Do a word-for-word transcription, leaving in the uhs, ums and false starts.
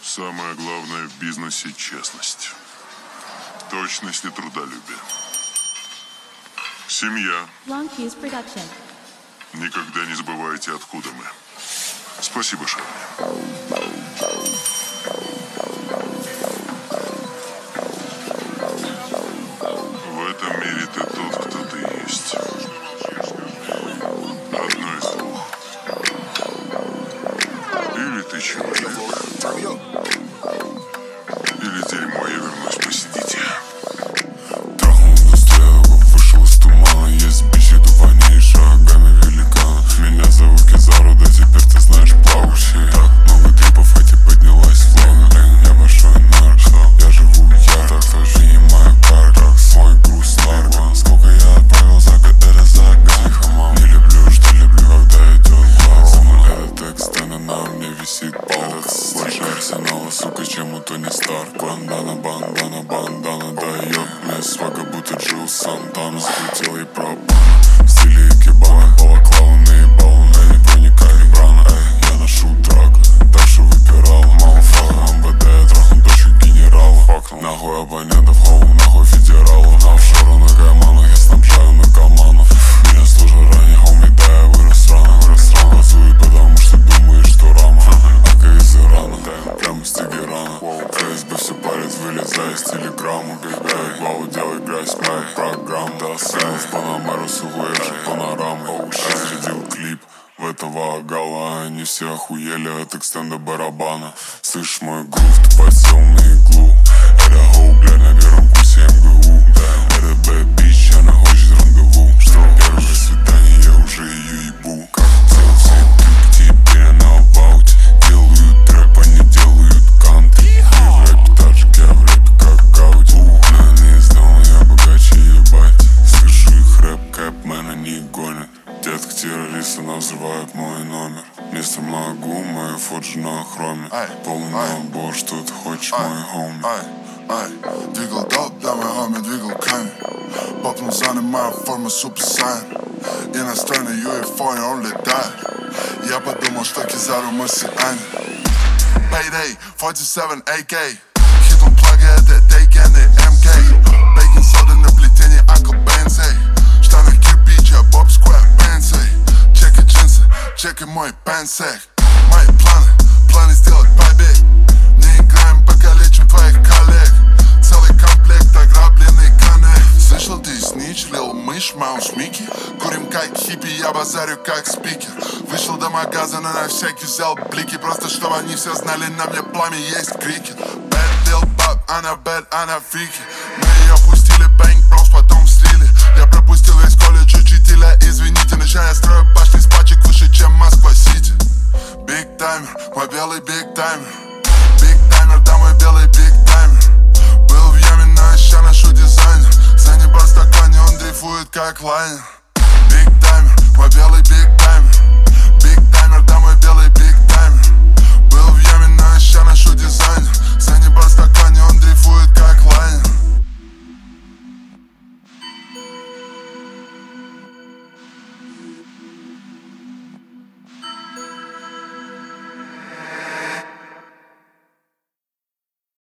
Самое главное в бизнесе – честность. Точность и трудолюбие. Семья. Long-Fuse Production. Никогда не забывайте, откуда мы. Спасибо, Шарли. В этом мире ты тот, кто ты есть. Одно из двух. Или ты человек, или дерьмо, я вернусь, посидите. Трахнул до стрелок, вышел из тумана. Есть беседу ваней шагами великана. Меня зовут Кизару, да теперь ты знаешь плавающий. Так много трипов, хотя поднялась флага. Я большой нарк, я живу ярко. Так тоже не моя карта, мой груз нарко. Сколько я отправил за год, это загадка. Не люблю, что люблю, когда идет глаз. Этот текст, на мне висит палка. Больше арсенала, сука, чем у Тони Старк. Бандана, бандана, бандана, да ёб. Мне свага, будто Джилл Сантана. Скрутил и пропал в стиле икебана. Балаклава наебала, на не проникали брана. Эй, я ношу драка, дальше выпирала. Малфа, МВД, я трахну дочек генерала. Факнул, нахуй абонентов, хоу, нахуй федерала. На офшору, на кайманах, я снабжаю наркоманов. Меня служат ранее, хоуми, да, я вырос рано. Вырос рано, газует, потому что думаешь, что рама. Ака из Ирана, прямо из Тегерана. ФСБ все парит, вылезай из телеграмму. Эй, вау, делай грязь, моя программа. Да, сын в Панамеру, сугуэши, панорамы. Разрядил клип в этого гала. Они все охуели от экстенда барабана. Слышь мой грув, ты подсел на иглу. Это хоу, бля, на первом курсе МГУ. Это бэд бич, она хочет рандеву. Что первое свидание, я уже ее ебу. Как цел все трюки, теперь она абауте. Делают трэп, они делают кантри. В рэпе тачки, а в рэпе как ауди. Но не сделал, я богаче ебать. Слышу их рэп, кэп, они гонят. Детка террористы нам взрывают мой номер. Мистер Магу, моя фоджи на хроме. Полный набор, что ты хочешь, мой хоми. Ай, двигал доп, да, мой хоми, двигал камень. Попнул зоны, моя форма супер сайн. Иностранный ю эф о, он летает. Я подумал, что Кизару марсианин. Payday, сорок семь эй кей. Хит он плаги, это дейкенный эм кей. Бейкинг сода на плетении, Uncle Benzie. Штаны кирпича, Боб Сквер, Бензи. Чеки джинсы, чеки мой пенсек. Мои планы, планы сделать побег. Не играем, покалечим твоих коллег. Целый комплект, ограбленный коннект. Слышал, ты снич, лил мышь, маус Микки. Курим как хиппи, я базарю как спикер. Вышел до магазина, на всякий взял блики. Просто чтобы они все знали, на мне пламя есть крики. Bad Lil Bob, она bad, она фрики. Мы ее пустили, бэнк, брос, потом слили. Я пропустил весь колледж учителя, извините. Ночью я строю башни с пачек выше, чем Москва-Сити. Биг таймер, мой белый биг таймер. Биг таймер, да, мой белый биг таймер. Был в яме, но ща ношу дизайнер. За небо стакане, он дрейфует как лайнер. Биг таймер, мой белый биг таймер. Биг таймер, да, мой белый биг таймер. Был в яме, но ща ношу дизайнер. За небо стакане, он дрейфует как лайнер.